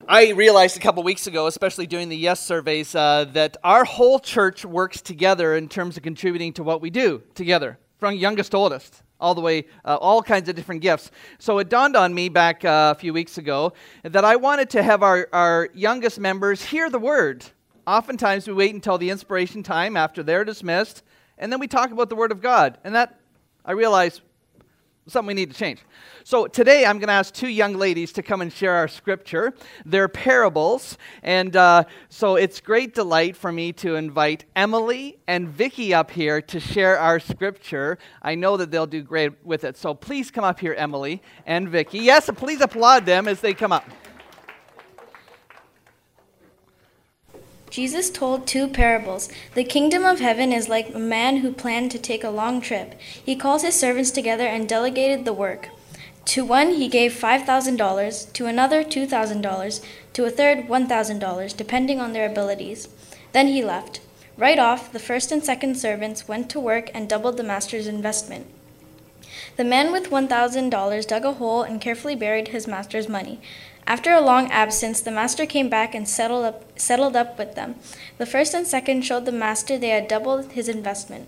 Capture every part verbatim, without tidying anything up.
I realized a couple weeks ago, especially doing the Yes surveys, uh, that our whole church works together in terms of contributing to what we do together, from youngest to oldest, all the way, uh, all kinds of different gifts. So it dawned on me back uh, a few weeks ago that I wanted to have our, our youngest members hear the word. Oftentimes we wait until the inspiration time after they're dismissed, and then we talk about the Word of God. And that, I realized, something we need to change. So today I'm going to ask two young ladies to come and share our scripture. They're parables, and uh, so it's great delight for me to invite Emily and Vicky up here to share our scripture. I know that they'll do great with it. So please come up here, Emily and Vicky. Yes, please applaud them as they come up. Jesus told two parables. The kingdom of heaven is like a man who planned to take a long trip. He called his servants together and delegated the work. To one he gave five thousand dollars, to another two thousand dollars, to a third one thousand dollars, depending on their abilities. Then he left. Right off, the first and second servants went to work and doubled the master's investment. The man with one thousand dollars dug a hole and carefully buried his master's money. After a long absence, the master came back and settled up, settled up with them. The first and second showed the master they had doubled his investment.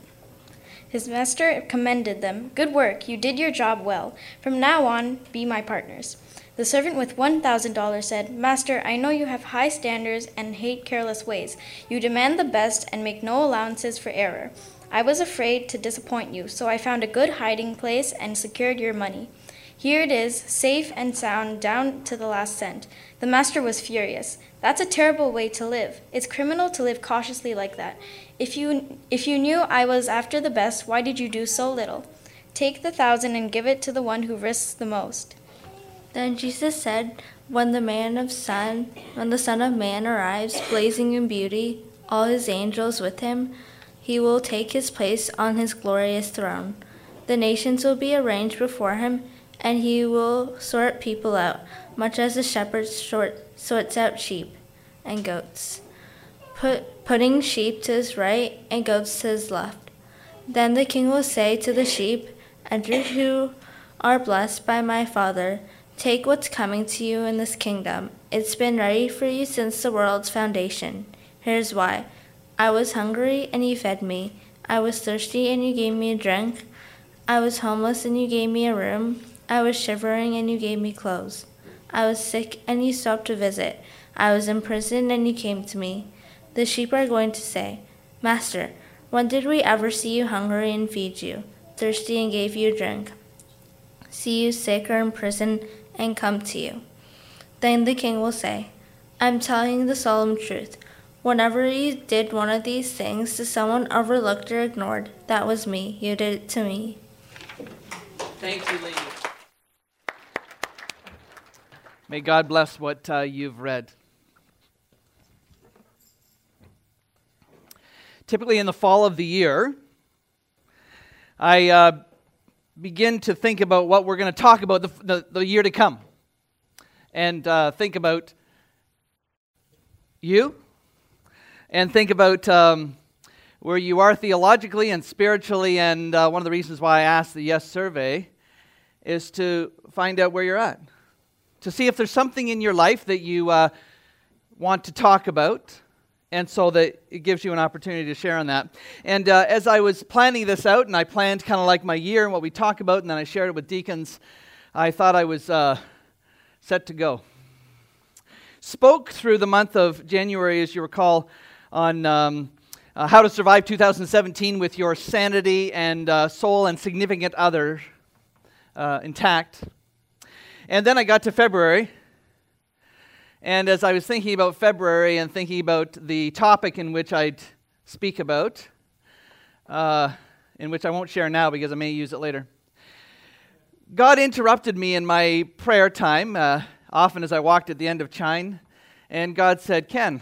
His master commended them. Good work, you did your job well. From now on, be my partners. The servant with one thousand dollars said, Master, I know you have high standards and hate careless ways. You demand the best and make no allowances for error. I was afraid to disappoint you, so I found a good hiding place and secured your money. Here it is, safe and sound down to the last cent. The master was furious. That's a terrible way to live. It's criminal to live cautiously like that. If you if you knew I was after the best, why did you do so little? Take the thousand and give it to the one who risks the most. Then Jesus said, When the man of Son, when the Son of Man arrives, blazing in beauty, all his angels with him, he will take his place on his glorious throne. The nations will be arranged before him, and he will sort people out, much as a shepherd sort, sorts out sheep and goats, put, putting sheep to his right and goats to his left. Then the king will say to the sheep, Enter who are blessed by my Father. Take what's coming to you in this kingdom. It's been ready for you since the world's foundation. Here's why. I was hungry, and you fed me. I was thirsty, and you gave me a drink. I was homeless, and you gave me a room. I was shivering, and you gave me clothes. I was sick, and you stopped to visit. I was in prison, and you came to me. The sheep are going to say, Master, when did we ever see you hungry and feed you, thirsty and gave you a drink? See you sick or in prison and come to you. Then the king will say, I'm telling you the solemn truth. Whenever you did one of these things to someone overlooked or ignored, that was me. You did it to me. Thank you, ladies. May God bless what uh, you've read. Typically in the fall of the year, I uh, begin to think about what we're going to talk about the, the, the year to come. And uh, think about you. And think about um, where you are theologically and spiritually. And uh, one of the reasons why I asked the Yes survey is to find out where you're at. To see if there's something in your life that you uh, want to talk about, and so that it gives you an opportunity to share on that. And uh, as I was planning this out, and I planned kind of like my year and what we talk about, and then I shared it with deacons, I thought I was uh, set to go. Spoke through the month of January, as you recall, on um, uh, how to survive two thousand seventeen with your sanity and uh, soul and significant other uh, intact. And then I got to February, and as I was thinking about February and thinking about the topic in which I'd speak about, uh, in which I won't share now because I may use it later, God interrupted me in my prayer time, uh, often as I walked at the end of Chine, and God said, Ken,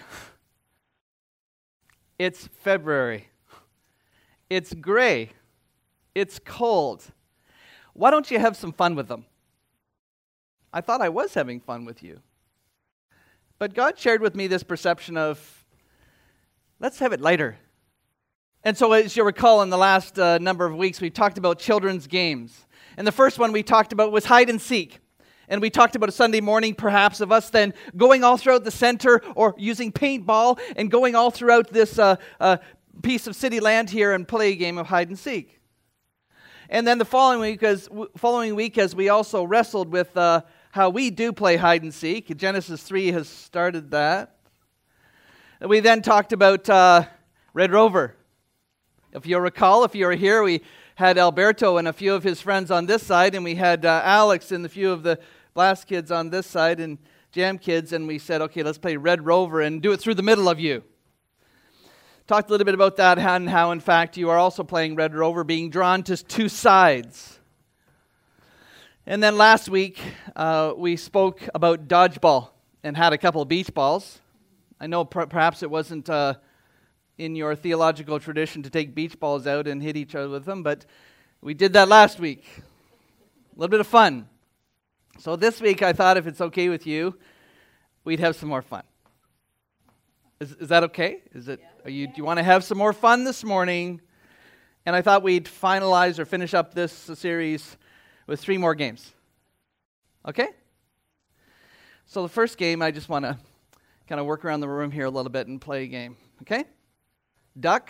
it's February. It's gray. It's cold. Why don't you have some fun with them? I thought I was having fun with you. But God shared with me this perception of, let's have it lighter. And so as you recall, in the last uh, number of weeks, we talked about children's games. And the first one we talked about was hide and seek. And we talked about a Sunday morning, perhaps, of us then going all throughout the center or using paintball and going all throughout this uh, uh, piece of city land here and play a game of hide and seek. And then the following week, as, following week, as we also wrestled with uh, how we do play hide and seek, Genesis three has started that. We then talked about uh, Red Rover. If you'll recall, if you were here, we had Alberto and a few of his friends on this side, and we had uh, Alex and a few of the Blast kids on this side, and Jam kids, and we said, okay, let's play Red Rover and do it through the middle of you. Talked a little bit about that and how, in fact, you are also playing Red Rover, being drawn to two sides. And then last week, uh, we spoke about dodgeball and had a couple of beach balls. I know per- perhaps it wasn't uh, in your theological tradition to take beach balls out and hit each other with them, but we did that last week. A little bit of fun. So this week, I thought if it's okay with you, we'd have some more fun. Is, is that okay? Is it? Are you? Do you want to have some more fun this morning? And I thought we'd finalize or finish up this series with three more games. Okay? So the first game, I just want to kind of work around the room here a little bit and play a game. Okay? Duck.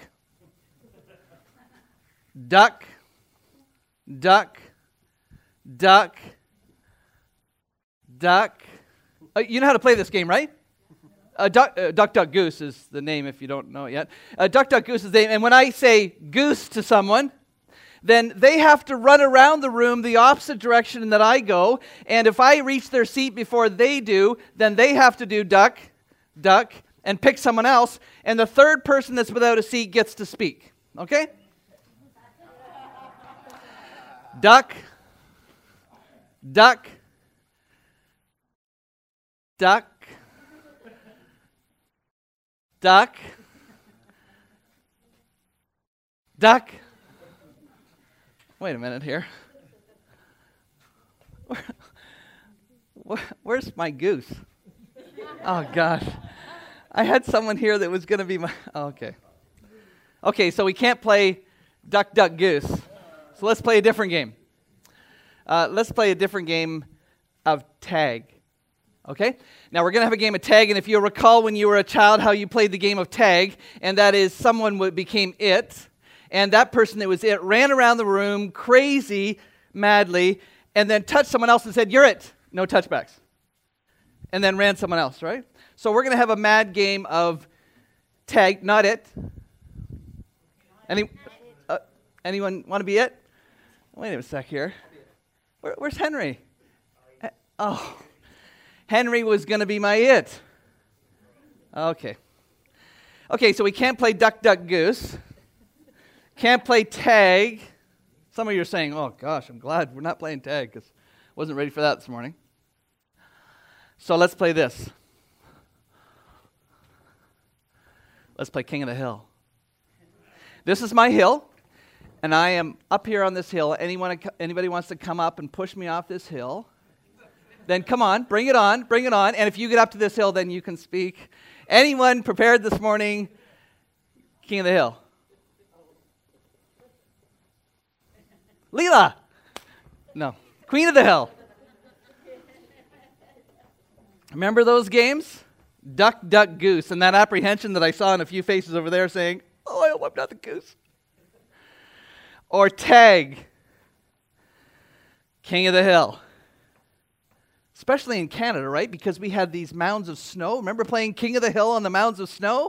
Duck. Duck. Duck. Duck. Uh, you know how to play this game, right? Uh, duck, uh, duck, duck, goose is the name if you don't know it yet. Uh, duck, duck, goose is the name. And when I say goose to someone, then they have to run around the room the opposite direction that I go. And if I reach their seat before they do, then they have to do duck, duck, and pick someone else. And the third person that's without a seat gets to speak. Okay? Duck, duck, duck, duck, duck. Wait a minute here. Where, where, where's my goose? Oh, gosh. I had someone here that was going to be my... Oh, okay. Okay, so we can't play duck, duck, goose. So let's play a different game. Uh, let's play a different game of tag. Okay? Now we're going to have a game of tag, and if you recall when you were a child how you played the game of tag, and that is someone w- became it, and that person that was it ran around the room crazy, madly, and then touched someone else and said, "You're it." No touchbacks. And then ran someone else, right? So we're going to have a mad game of tag, not it. Any, uh, anyone want to be it? Wait a sec here. Where, where's Henry? Uh, oh. Henry was going to be my it. Okay. Okay, so we can't play duck, duck, goose. Can't play tag. Some of you are saying, oh gosh, I'm glad we're not playing tag because I wasn't ready for that this morning. So let's play this. Let's play King of the Hill. This is my hill, and I am up here on this hill. Anyone, anybody wants to come up and push me off this hill? Then come on, bring it on, bring it on. And if you get up to this hill, then you can speak. Anyone prepared this morning? King of the Hill. Leela. No. Queen of the Hill. Remember those games? Duck, duck, goose. And that apprehension that I saw in a few faces over there saying, oh, I hope I'm not the goose. Or tag. King of the Hill. Especially in Canada, right? Because we had these mounds of snow. Remember playing King of the Hill on the mounds of snow?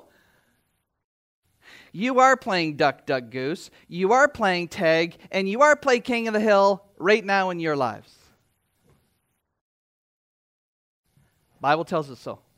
You are playing Duck, Duck, Goose. You are playing tag. And you are playing King of the Hill right now in your lives. Bible tells us so.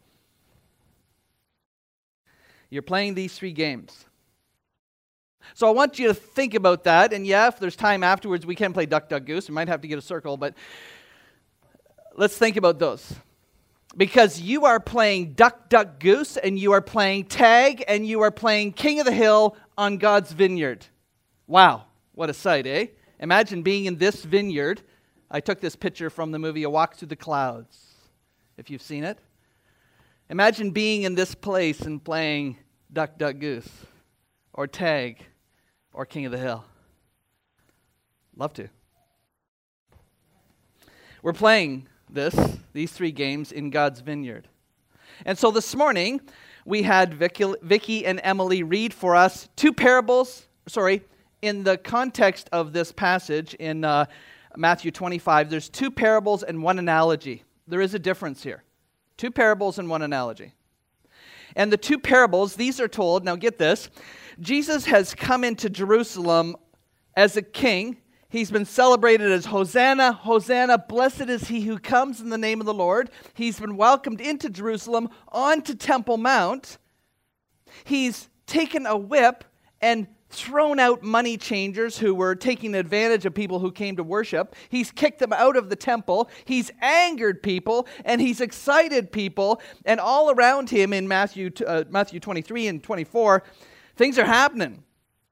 You're playing these three games. So I want you to think about that. And yeah, if there's time afterwards, we can play Duck, Duck, Goose. We might have to get a circle, but... let's think about those. Because you are playing Duck, Duck, Goose, and you are playing tag, and you are playing King of the Hill on God's vineyard. Wow, what a sight, eh? Imagine being in this vineyard. I took this picture from the movie A Walk Through the Clouds, if you've seen it. Imagine being in this place and playing Duck, Duck, Goose, or tag, or King of the Hill. Love to. We're playing this, these three games in God's vineyard. And so this morning, we had Vicky, Vicky and Emily read for us two parables, sorry, in the context of this passage in uh, Matthew twenty-five, there's two parables and one analogy. There is a difference here. Two parables and one analogy. And the two parables, these are told, now get this, Jesus has come into Jerusalem as a king. He's been celebrated as Hosanna, Hosanna, blessed is he who comes in the name of the Lord. He's been welcomed into Jerusalem onto Temple Mount. He's taken a whip and thrown out money changers who were taking advantage of people who came to worship. He's kicked them out of the temple. He's angered people, and he's excited people. And all around him in Matthew, uh, Matthew twenty-three and twenty-four, things are happening.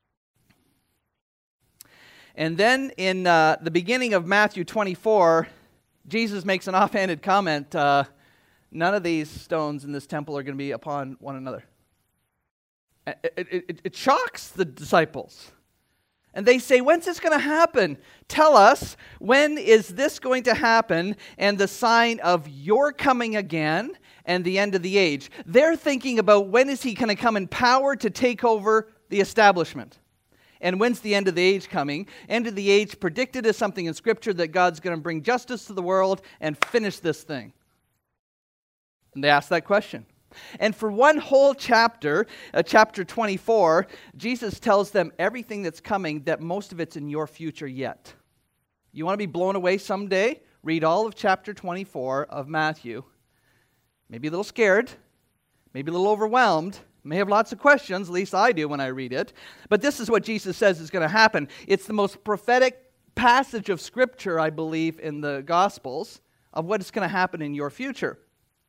And then in uh, the beginning of Matthew twenty-four, Jesus makes an offhanded comment, uh, none of these stones in this temple are going to be upon one another. It, it, it shocks the disciples. And they say, when's this going to happen? Tell us, when is this going to happen and the sign of your coming again and the end of the age? They're thinking about when is he going to come in power to take over the establishment. And when's the end of the age coming? End of the age predicted as something in Scripture that God's going to bring justice to the world and finish this thing. And they ask that question. And for one whole chapter, uh, chapter twenty-four, Jesus tells them everything that's coming, that most of it's in your future yet. You want to be blown away someday? Read all of chapter twenty-four of Matthew. Maybe a little scared, maybe a little overwhelmed, may have lots of questions, at least I do when I read it. But this is what Jesus says is going to happen. It's the most prophetic passage of Scripture, I believe, in the Gospels of what is going to happen in your future.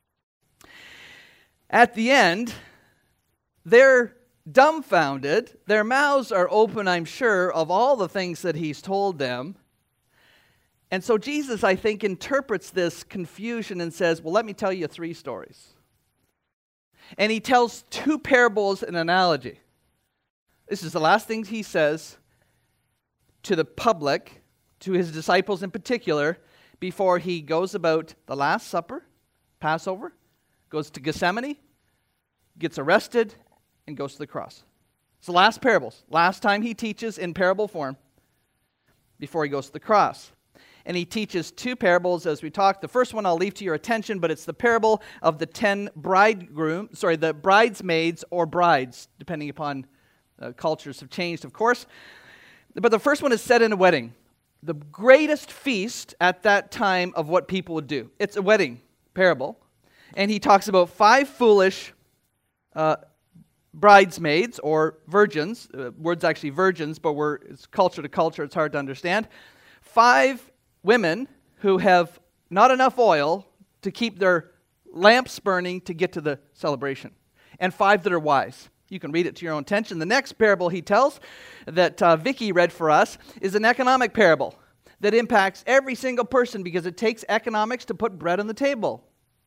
At the end, they're dumbfounded. Their mouths are open, I'm sure, of all the things that he's told them. And so Jesus, I think, interprets this confusion and says, well, let me tell you three stories. And he tells two parables and analogy. This is the last things he says to the public, to his disciples in particular, before he goes about the Last Supper, Passover, goes to Gethsemane, gets arrested, and goes to the cross. It's the last parables. Last time he teaches in parable form before he goes to the cross. And he teaches two parables as we talk. The first one I'll leave to your attention, but it's the parable of the ten bridegroom, sorry, the bridesmaids or brides, depending upon uh, cultures have changed, of course. But the first one is set in a wedding. The greatest feast at that time of what people would do. It's a wedding parable. And he talks about five foolish uh, bridesmaids or virgins. Uh, word's actually virgins, but we're, it's culture to culture. It's hard to understand. Five women who have not enough oil to keep their lamps burning to get to the celebration. And five that are wise. You can read it to your own attention. The next parable he tells that uh, Vicky read for us is an economic parable that impacts every single person because it takes economics to put bread on the table.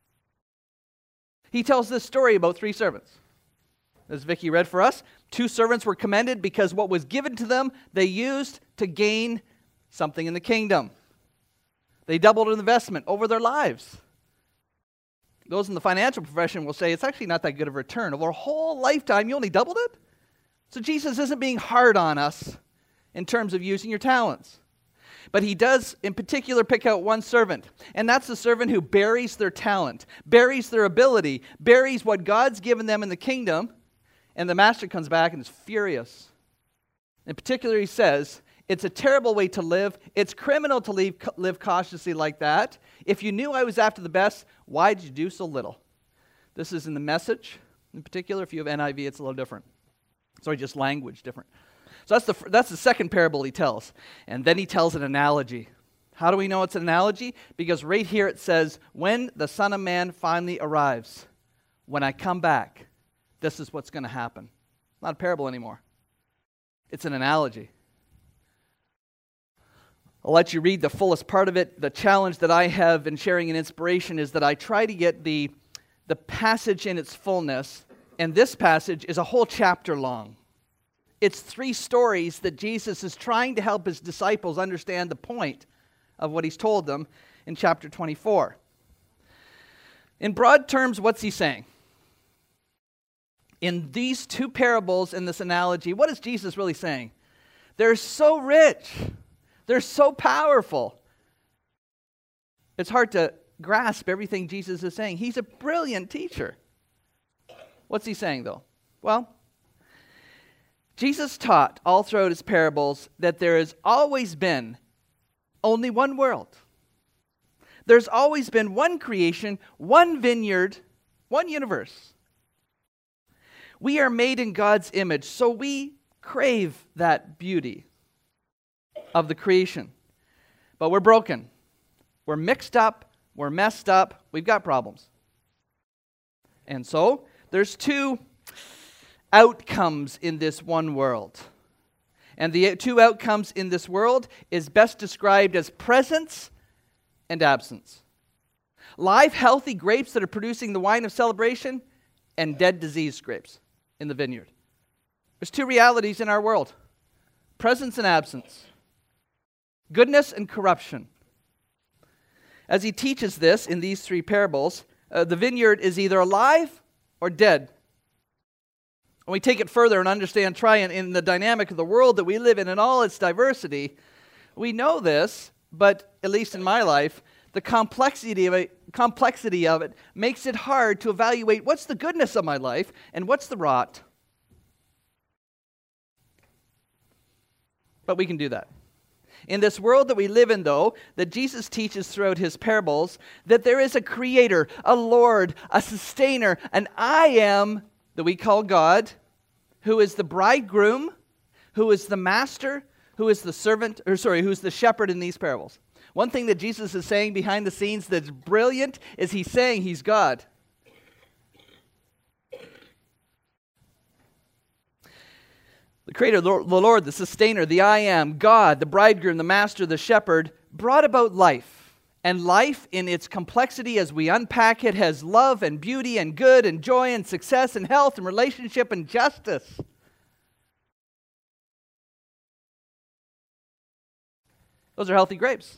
He tells this story about three servants. As Vicky read for us, two servants were commended because what was given to them, they used to gain something in the kingdom. They doubled an investment over their lives. Those in the financial profession will say it's actually not that good of a return. Over a whole lifetime, you only doubled it? So Jesus isn't being hard on us in terms of using your talents. But he does, in particular, pick out one servant. And that's the servant who buries their talent, buries their ability, buries what God's given them in the kingdom. And the master comes back and is furious. In particular, he says, it's a terrible way to live. It's criminal to live, live cautiously like that. If you knew I was after the best, why did you do so little? This is in the Message. In particular, if you have N I V, it's a little different. Sorry, just language different. So that's the that's the second parable he tells. And then he tells an analogy. How do we know it's an analogy? Because right here it says, when the Son of Man finally arrives, when I come back, this is what's going to happen. Not a parable anymore. It's an analogy. I'll let you read the fullest part of it. The challenge that I have in sharing an inspiration is that I try to get the, the passage in its fullness. And this passage is a whole chapter long. It's three stories that Jesus is trying to help his disciples understand the point of what he's told them. in chapter twenty-four. In broad terms, what's he saying? In these two parables, in this analogy, what is Jesus really saying? They're so rich. They're so powerful. It's hard to grasp everything Jesus is saying. He's a brilliant teacher. What's he saying, though? Well, Jesus taught all throughout his parables that there has always been only one world. There's always been one creation, one vineyard, one universe. We are made in God's image, so we crave that beauty of the creation. But we're broken. We're mixed up. We're messed up. We've got problems. And so, there's two outcomes in this one world. And the two outcomes in this world is best described as presence and absence. Live, healthy grapes that are producing the wine of celebration, and dead, diseased grapes in the vineyard. There's two realities in our world. Presence and absence. Goodness and corruption. As he teaches this in these three parables, uh, the vineyard is either alive or dead. When we take it further and understand, try and in the dynamic of the world that we live in and all its diversity, we know this, but at least in my life, the complexity of it, complexity of it makes it hard to evaluate what's the goodness of my life and what's the rot. But we can do that. In this world that we live in, though, that Jesus teaches throughout his parables, that there is a creator, a Lord, a sustainer, an I am that we call God, who is the bridegroom, who is the master, who is the servant, or sorry, who's the shepherd in these parables. One thing that Jesus is saying behind the scenes that's brilliant is he's saying he's God. The creator, the Lord, the sustainer, the I am, God, the bridegroom, the master, the shepherd, brought about life. And life in its complexity as we unpack it has love and beauty and good and joy and success and health and relationship and justice. Those are healthy grapes.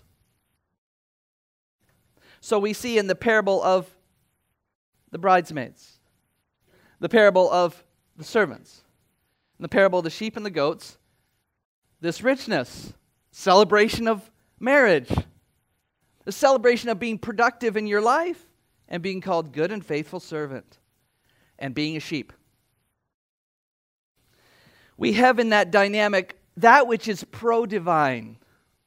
So we see in the parable of the bridesmaids, the parable of the servants, in the parable of the sheep and the goats, this richness, celebration of marriage, the celebration of being productive in your life and being called good and faithful servant and being a sheep. We have in that dynamic that which is pro-divine.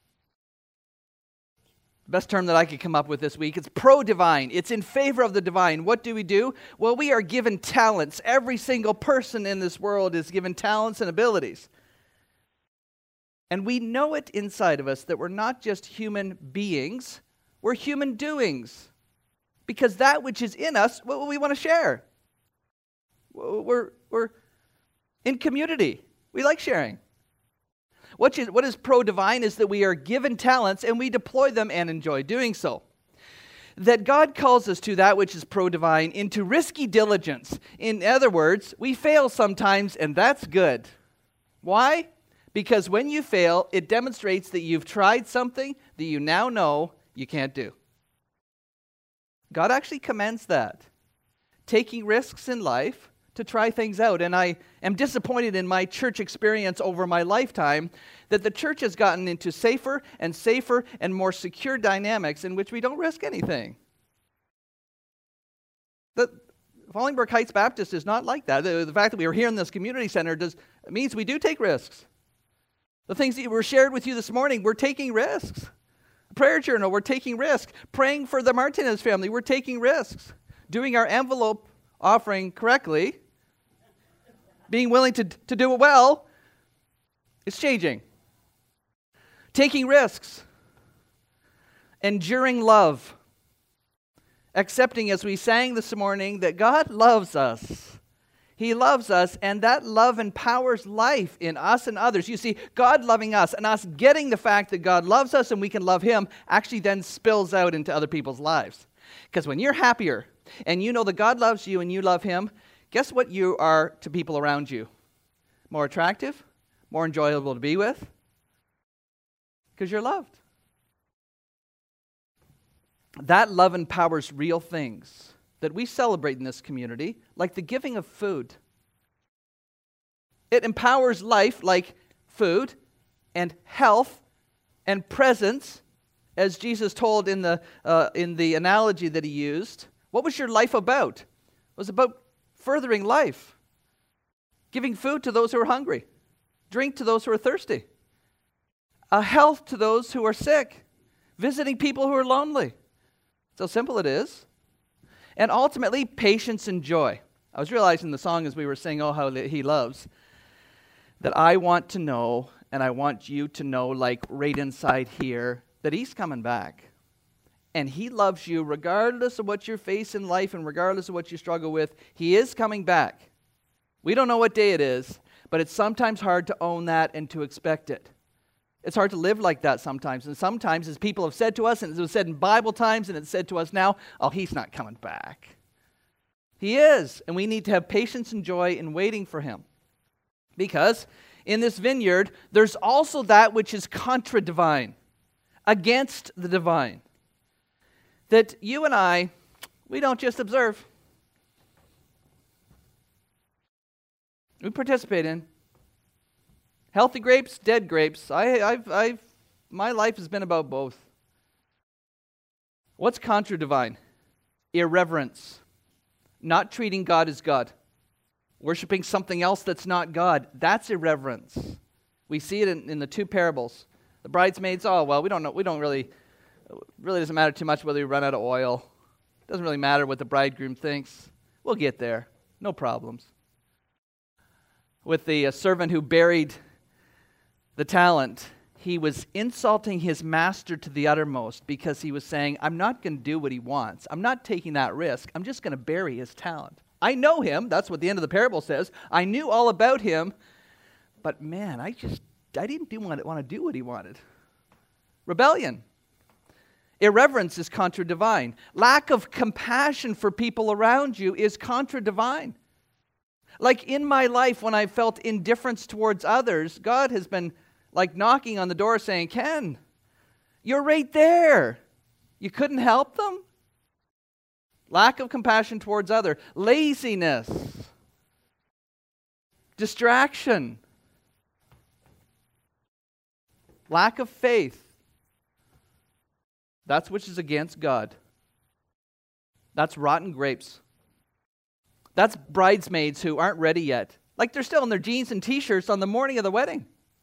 Best term that I could come up with this week. It's pro-divine. It's in favor of the divine. What do we do? Well, we are given talents. Every single person in this world is given talents and abilities. And we know it inside of us that we're not just human beings, we're human doings. Because that which is in us, what we want to share. We're, we're in community. We like sharing. What is, what is pro-divine is that we are given talents and we deploy them and enjoy doing so. That God calls us to that which is pro-divine into risky diligence. In other words, we fail sometimes and that's good. Why? Because when you fail, it demonstrates that you've tried something that you now know you can't do. God actually commends that. Taking risks in life to try things out. And I am disappointed in my church experience over my lifetime that the church has gotten into safer and safer and more secure dynamics in which we don't risk anything. The Fallingbrook Heights Baptist is not like that. The, the fact that we are here in this community center does means we do take risks. The things that were shared with you this morning, we're taking risks. Prayer journal, we're taking risks. Praying for the Martinez family, we're taking risks. Doing our envelope offering correctly, being willing to, to do it well, it's changing. Taking risks. Enduring love. Accepting, as we sang this morning, that God loves us. He loves us, and that love empowers life in us and others. You see, God loving us and us getting the fact that God loves us and we can love Him actually then spills out into other people's lives. Because when you're happier and you know that God loves you and you love Him, guess what you are to people around you? More attractive, more enjoyable to be with, because you're loved. that love empowers real things that we celebrate in this community, like the giving of food. It empowers life like food and health and presence, as Jesus told in the uh, in the analogy that he used. What was your life about? It was about furthering life, giving food to those who are hungry, drink to those who are thirsty, a health to those who are sick, visiting people who are lonely. That's how simple it is. And ultimately, patience and joy. I was realizing the song as we were singing, "Oh, How He Loves," that I want to know, and I want you to know, like right inside here, that he's coming back. And he loves you regardless of what you face in life and regardless of what you struggle with. He is coming back. We don't know what day it is, but it's sometimes hard to own that and to expect it. It's hard to live like that sometimes. And sometimes, as people have said to us, and it was said in Bible times, and it's said to us now, oh, he's not coming back. He is, and we need to have patience and joy in waiting for him. Because in this vineyard, there's also that which is contra-divine, against the divine. That you and I, we don't just observe. We participate in. Healthy grapes, dead grapes. I, I've, I've, my life has been about both. What's contra-divine? Irreverence. Not treating God as God. Worshiping something else that's not God. That's irreverence. We see it in, in the two parables. The bridesmaids, oh, well, we don't know. We don't really, really doesn't matter too much whether we run out of oil. It doesn't really matter what the bridegroom thinks. We'll get there. No problems. With the uh, servant who buried the talent, he was insulting his master to the uttermost because he was saying, I'm not going to do what he wants. I'm not taking that risk. I'm just going to bury his talent. I know him. That's what the end of the parable says. I knew all about him. But man, I just, I didn't do want, want to do what he wanted. Rebellion. Irreverence is contra-divine. Lack of compassion for people around you is contra-divine. Like in my life, when I felt indifference towards others, God has been like knocking on the door saying, Ken, you're right there. You couldn't help them? Lack of compassion towards others. Laziness. Distraction. Lack of faith. That's which is against God. That's rotten grapes. That's bridesmaids who aren't ready yet. Like they're still in their jeans and t-shirts on the morning of the wedding.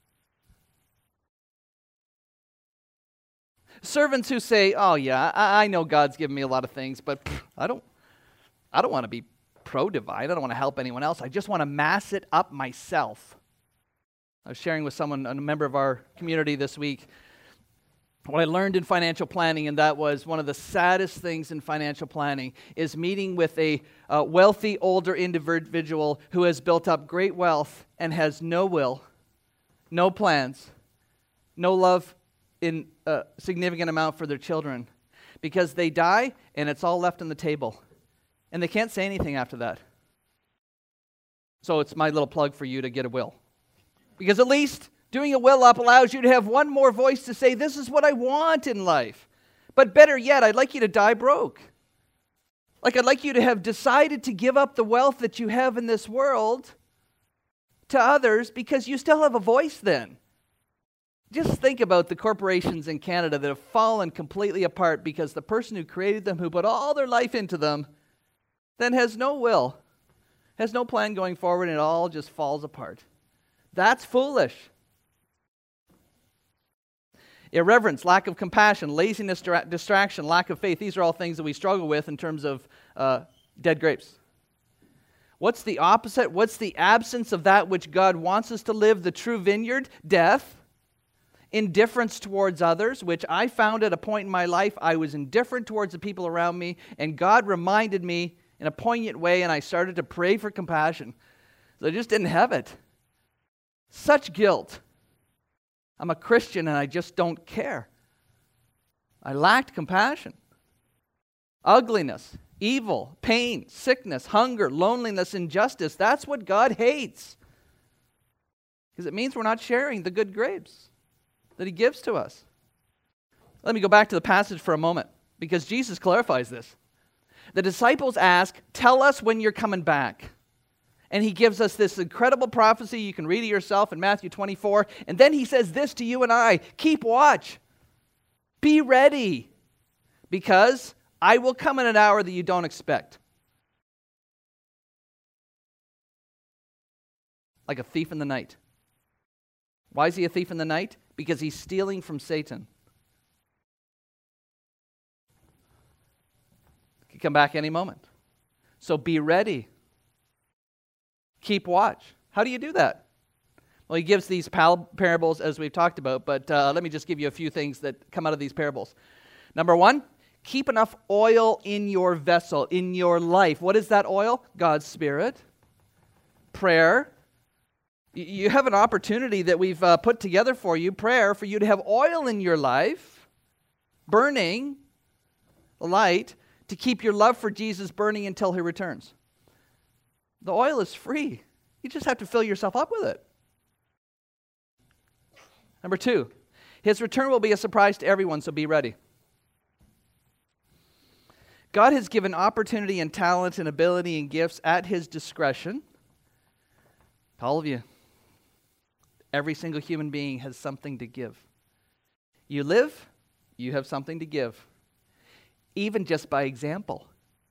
Servants who say, oh yeah, I, I know God's given me a lot of things, but pff, I don't I don't want to be pro-divine. I don't want to help anyone else. I just want to mass it up myself. I was sharing with someone, a member of our community this week, what I learned in financial planning, and that was one of the saddest things in financial planning is meeting with a uh, wealthy, older individual who has built up great wealth and has no will, no plans, no love in a significant amount for their children, because they die and it's all left on the table, and they can't say anything after that. So it's my little plug for you to get a will, because at least doing a will up allows you to have one more voice to say, this is what I want in life. But better yet, I'd like you to die broke. Like I'd like you to have decided to give up the wealth that you have in this world to others because you still have a voice then. Just think about the corporations in Canada that have fallen completely apart because the person who created them, who put all their life into them, then has no will, has no plan going forward, and it all just falls apart. That's foolish. Irreverence, lack of compassion, laziness, distraction, lack of faith. These are all things that we struggle with in terms of uh, dead grapes. What's the opposite? What's the absence of that which God wants us to live? The true vineyard, death. Indifference towards others, which I found at a point in my life I was indifferent towards the people around me, and God reminded me in a poignant way, and I started to pray for compassion. So I just didn't have it. Such guilt. I'm a Christian and I just don't care. I lacked compassion. Ugliness, evil, pain, sickness, hunger, loneliness, injustice. That's what God hates. Because it means we're not sharing the good grapes that He gives to us. Let me go back to the passage for a moment, because Jesus clarifies this. The disciples ask, tell us when you're coming back. And he gives us this incredible prophecy. You can read it yourself in Matthew twenty-four. And then he says this to you and I, keep watch. Be ready, because I will come in an hour that you don't expect. Like a thief in the night. Why is he a thief in the night? Because he's stealing from Satan. He could come back any moment. So be ready. Keep watch. How do you do that? Well, he gives these pal- parables as we've talked about, but uh, let me just give you a few things that come out of these parables. Number one, keep enough oil in your vessel, in your life. What is that oil? God's Spirit. Prayer. Y- you have an opportunity that we've uh, put together for you, prayer, for you to have oil in your life, burning, light, to keep your love for Jesus burning until he returns. The oil is free. You just have to fill yourself up with it. Number two, his return will be a surprise to everyone, so be ready. God has given opportunity and talent and ability and gifts at his discretion to all of you. Every single human being has something to give. You live, you have something to give. Even just by example.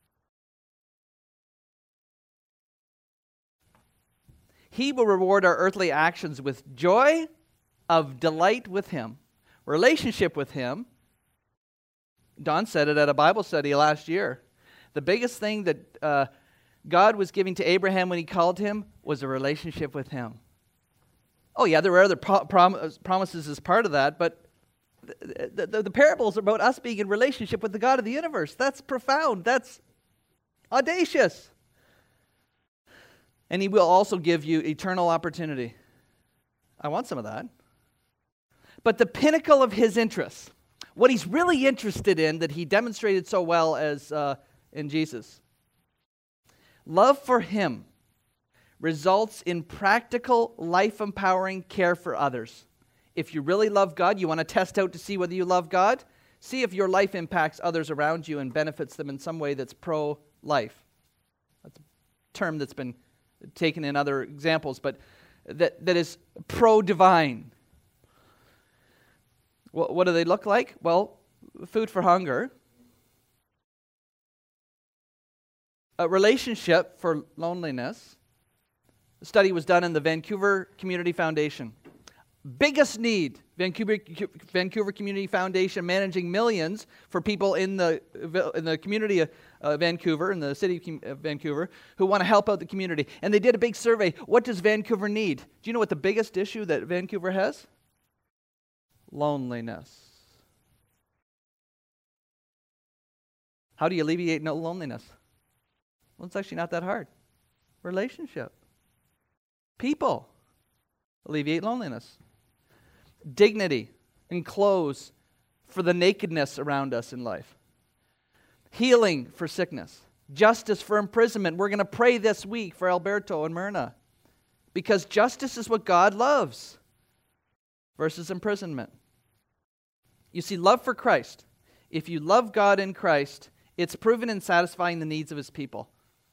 He will reward our earthly actions with joy of delight with him, relationship with him. Don said it at a Bible study last year. The biggest thing that uh, God was giving to Abraham when he called him was a relationship with him. Oh yeah, there were other pro- prom- promises as part of that, but the, the, the parables are about us being in relationship with the God of the universe. That's profound. That's audacious. And he will also give you eternal opportunity. I want some of that. But the pinnacle of his interests, what he's really interested in that he demonstrated so well as uh, in Jesus, love for him results in practical, life-empowering care for others. If you really love God, you want to test out to see whether you love God, see if your life impacts others around you and benefits them in some way that's pro-life. That's a term that's been taken in other examples, but that, that is pro-divine. What, what do they look like? Well, food for hunger, a relationship for loneliness. A study was done in the Vancouver Community Foundation. Biggest need, Vancouver, Vancouver Community Foundation managing millions for people in the in the community of uh, Vancouver, in the city of Vancouver, who want to help out the community. And they did a big survey. What does Vancouver need? Do you know what the biggest issue that Vancouver has? Loneliness. How do you alleviate no loneliness? Well, it's actually not that hard. Relationship. People alleviate loneliness. Dignity and clothes for the nakedness around us in life. Healing for sickness. Justice for imprisonment. We're going to pray this week for Alberto and Myrna, because justice is what God loves versus imprisonment. You see, love for Christ. If you love God in Christ, it's proven in satisfying the needs of his people.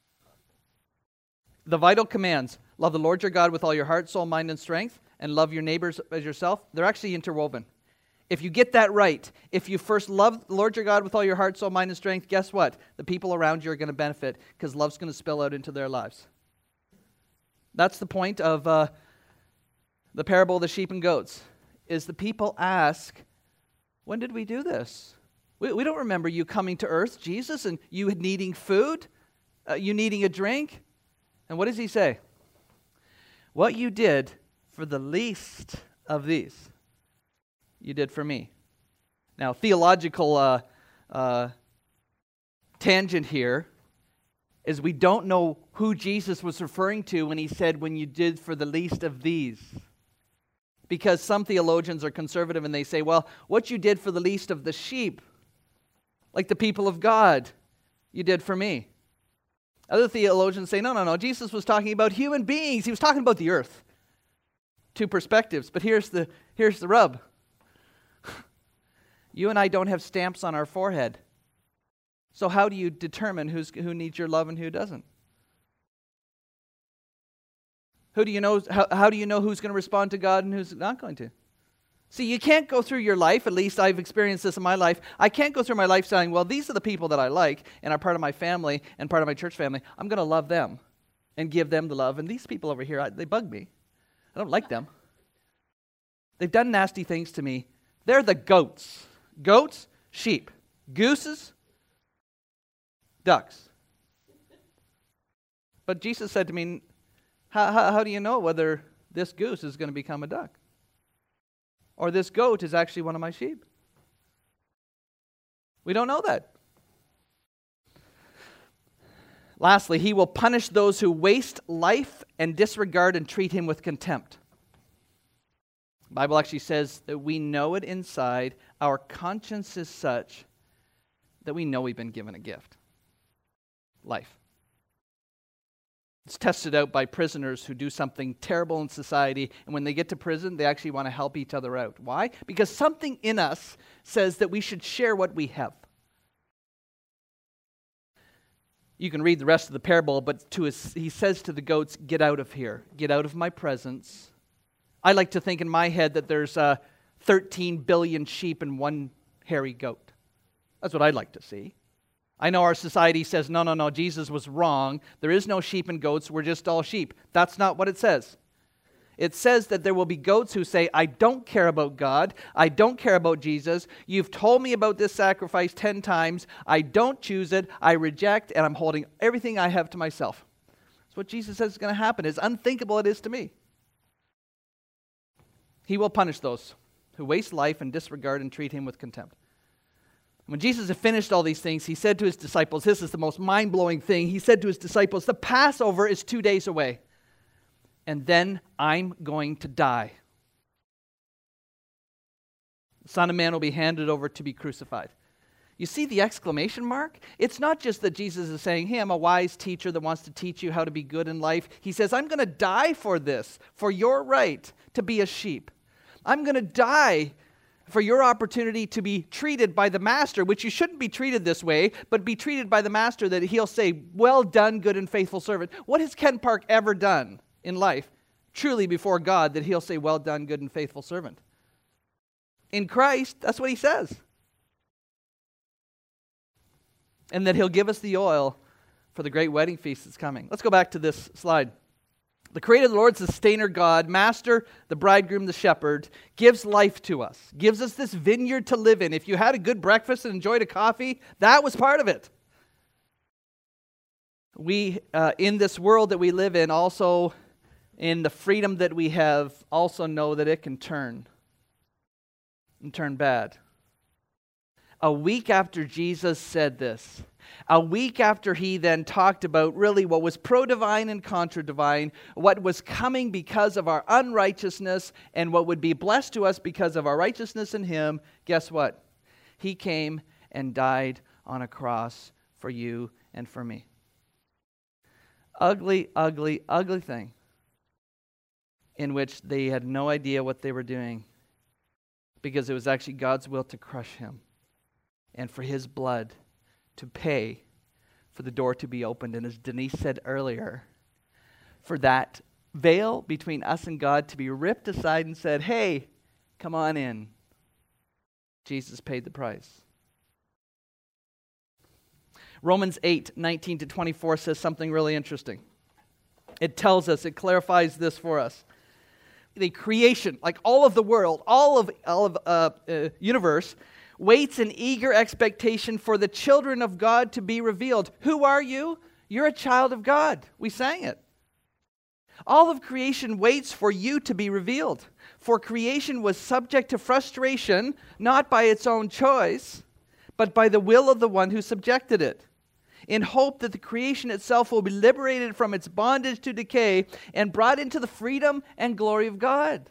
The vital commands, love the Lord your God with all your heart, soul, mind, and strength, and love your neighbors as yourself, they're actually interwoven. If you get that right, if you first love the Lord your God with all your heart, soul, mind, and strength, guess what? The people around you are going to benefit because love's going to spill out into their lives. That's the point of uh, the parable of the sheep and goats, is the people ask, when did we do this? We, we don't remember you coming to earth, Jesus, and you needing food, uh, you needing a drink. And what does he say? What you did for the least of these, you did for me. Now, theological uh, uh, tangent here is we don't know who Jesus was referring to when he said, when you did for the least of these. Because some theologians are conservative and they say, well, what you did for the least of the sheep, like the people of God, you did for me. Other theologians say, no, no, no, Jesus was talking about human beings. He was talking about the earth. Two perspectives, but here's the, here's the rub. You and I don't have stamps on our forehead. So how do you determine who's, who needs your love and who doesn't? Who do you know? How, how do you know who's going to respond to God and who's not going to? See, you can't go through your life, at least I've experienced this in my life. I can't go through my life saying, well, these are the people that I like and are part of my family and part of my church family. I'm going to love them and give them the love. And these people over here, I, they bug me. I don't like them. They've done nasty things to me. They're the goats. Goats, sheep. Gooses, ducks. But Jesus said to me, how, how, how do you know whether this goose is going to become a duck? Or this goat is actually one of my sheep? We don't know that. Lastly, he will punish those who waste life and disregard and treat him with contempt. The Bible actually says that we know it inside. Our conscience is such that we know we've been given a gift. Life. It's tested out by prisoners who do something terrible in society, and when they get to prison, they actually want to help each other out. Why? Because something in us says that we should share what we have. You can read the rest of the parable, but to his, he says to the goats, get out of here. Get out of my presence. I like to think in my head that there's uh, thirteen billion sheep and one hairy goat. That's what I'd like to see. I know our society says, no, no, no, Jesus was wrong. There is no sheep and goats. We're just all sheep. That's not what it says. It says that there will be goats who say, I don't care about God. I don't care about Jesus. You've told me about this sacrifice ten times. I don't choose it. I reject, and I'm holding everything I have to myself. That's what Jesus says is going to happen. As unthinkable it is to me. He will punish those who waste life and disregard and treat him with contempt. When Jesus had finished all these things, he said to his disciples, this is the most mind-blowing thing, he said to his disciples, the Passover is two days away, and then I'm going to die. The Son of Man will be handed over to be crucified. You see the exclamation mark? It's not just that Jesus is saying, hey, I'm a wise teacher that wants to teach you how to be good in life. He says, I'm going to die for this, for your right to be a sheep. I'm going to die for your opportunity to be treated by the master, which you shouldn't be treated this way, but be treated by the master that he'll say, well done, good and faithful servant. What has Ken Park ever done in life, truly before God, that he'll say, well done, good and faithful servant? In Christ, that's what he says. And that he'll give us the oil for the great wedding feast that's coming. Let's go back to this slide. The Creator, the Lord, Sustainer, God, Master, the Bridegroom, the Shepherd, gives life to us, gives us this vineyard to live in. If you had a good breakfast and enjoyed a coffee, that was part of it. We, uh, in this world that we live in, also in the freedom that we have, also know that it can turn and turn bad. A week after Jesus said this, a week after he then talked about really what was pro-divine and contra-divine, what was coming because of our unrighteousness and what would be blessed to us because of our righteousness in him, guess what? He came and died on a cross for you and for me. Ugly, ugly, ugly thing in which they had no idea what they were doing because it was actually God's will to crush him and for his blood to pay for the door to be opened. And as Denise said earlier, for that veil between us and God to be ripped aside and said, hey, come on in. Jesus paid the price. Romans eight, nineteen to twenty-four says something really interesting. It tells us, it clarifies this for us. The creation, like all of the world, all of all of uh, uh, universe, waits in eager expectation for the children of God to be revealed. Who are you? You're a child of God. We sang it. All of creation waits for you to be revealed. For creation was subject to frustration, not by its own choice, but by the will of the one who subjected it, in hope that the creation itself will be liberated from its bondage to decay and brought into the freedom and glory of God.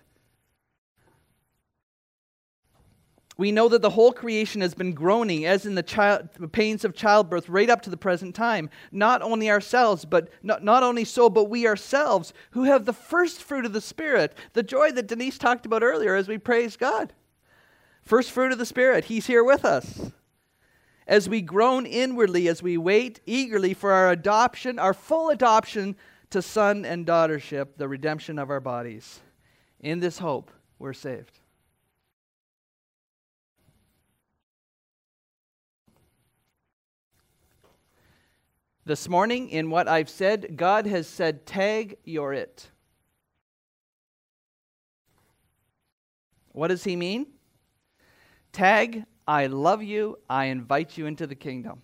We know that the whole creation has been groaning as in the, child, the pains of childbirth right up to the present time. Not only ourselves, but not, not only so, but we ourselves who have the first fruit of the Spirit, the joy that Denise talked about earlier as we praise God. First fruit of the Spirit, He's here with us. as we groan inwardly, as we wait eagerly for our adoption, our full adoption to son and daughtership, the redemption of our bodies. In this hope, we're saved. This morning, in what I've said, God has said, tag, you're it. What does he mean? Tag, I love you, I invite you into the kingdom.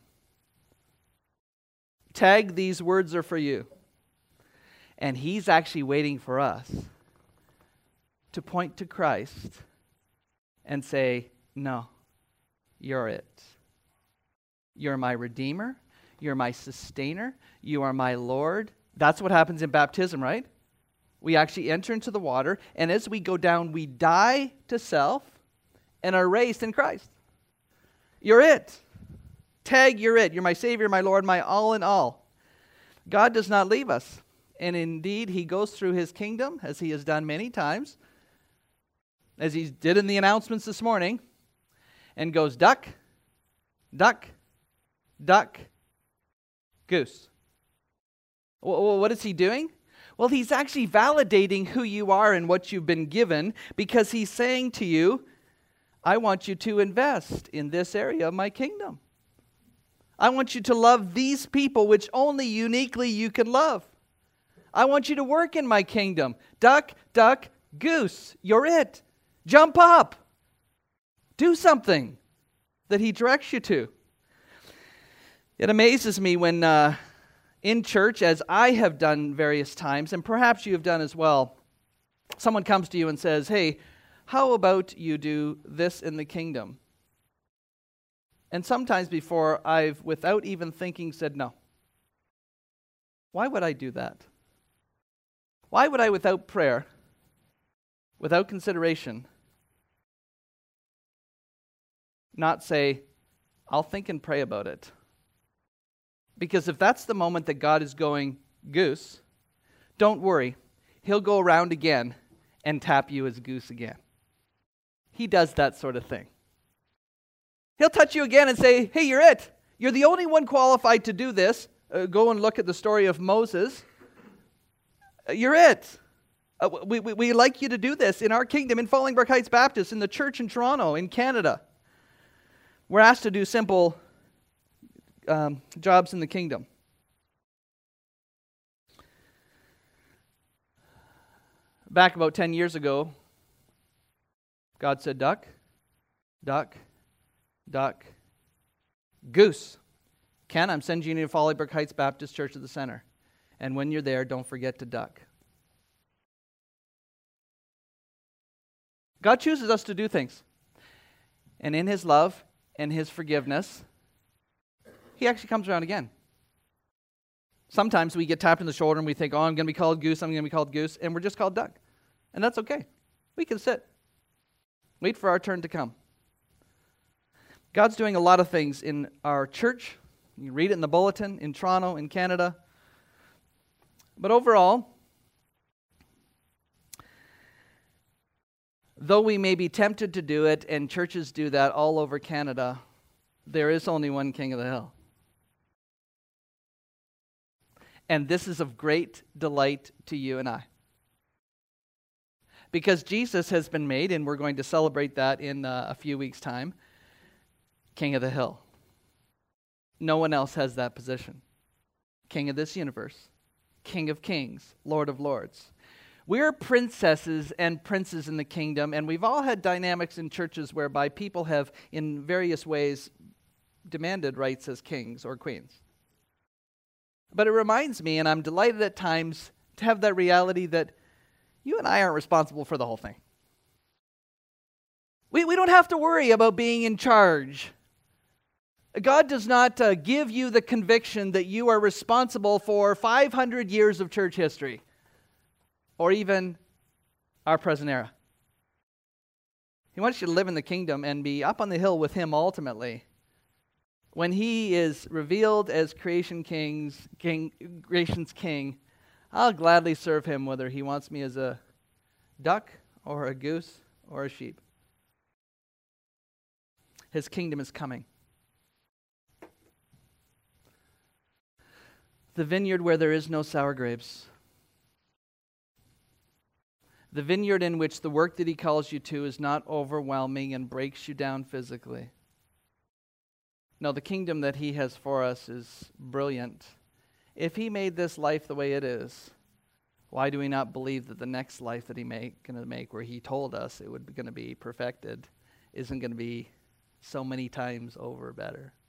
Tag, these words are for you. And he's actually waiting for us to point to Christ and say, no, you're it. You're my Redeemer. You're my Sustainer. You are my Lord. That's what happens in baptism, right? We actually enter into the water, and as we go down, we die to self and are raised in Christ. You're it. Tag, you're it. You're my Savior, my Lord, my all in all. God does not leave us. And indeed, he goes through his kingdom, as he has done many times, as he did in the announcements this morning, and goes duck, duck, duck, goose. Well, what is he doing? Well, he's actually validating who you are and what you've been given, because he's saying to you, I want you to invest in this area of my kingdom. I want you to love these people which only uniquely you can love. I want you to work in my kingdom. Duck, duck, goose. You're it. Jump up. Do something that he directs you to. It amazes me when uh, in church, as I have done various times, and perhaps you have done as well, someone comes to you and says, hey, how about you do this in the kingdom? And sometimes before I've, without even thinking, said no. Why would I do that? Why would I, without prayer, without consideration, not say, I'll think and pray about it? Because if that's the moment that God is going, goose, don't worry. He'll go around again and tap you as goose again. He does that sort of thing. He'll touch you again and say, hey, you're it. You're the only one qualified to do this. Uh, go and look at the story of Moses. Uh, you're it. Uh, we, we, we like you to do this in our kingdom, in Fallingbrook Heights Baptist, in the church in Toronto, in Canada. We're asked to do simple um, jobs in the kingdom. Back about ten years ago, God said, duck, duck, duck, goose. Ken, I'm sending you to Fallingbrook Heights Baptist Church at the Center. And when you're there, don't forget to duck. God chooses us to do things. And in his love and his forgiveness, he actually comes around again. Sometimes we get tapped in the shoulder and we think, oh, I'm going to be called goose, I'm going to be called goose, and we're just called duck. And that's okay. We can sit. Wait for our turn to come. God's doing a lot of things in our church. You read it in the bulletin, in Toronto, in Canada. But overall, though we may be tempted to do it, and churches do that all over Canada, there is only one King of the Hill. And this is of great delight to you and I. Because Jesus has been made, and we're going to celebrate that in uh, a few weeks' time, King of the Hill. No one else has that position. King of this universe. King of kings. Lord of lords. We're princesses and princes in the kingdom, and we've all had dynamics in churches whereby people have, in various ways, demanded rights as kings or queens. But it reminds me, and I'm delighted at times to have that reality that you and I aren't responsible for the whole thing. We, we don't have to worry about being in charge. God does not uh, give you the conviction that you are responsible for five hundred years of church history, or even our present era. He wants you to live in the kingdom and be up on the hill with him ultimately. When he is revealed as creation king's, king, creation's king, I'll gladly serve him whether he wants me as a duck or a goose or a sheep. His kingdom is coming. The vineyard where there is no sour grapes. The vineyard in which the work that he calls you to is not overwhelming and breaks you down physically. No, the kingdom that he has for us is brilliant. If he made this life the way it is, why do we not believe that the next life that he make going to make, where he told us it would be going to be perfected, isn't going to be so many times over better?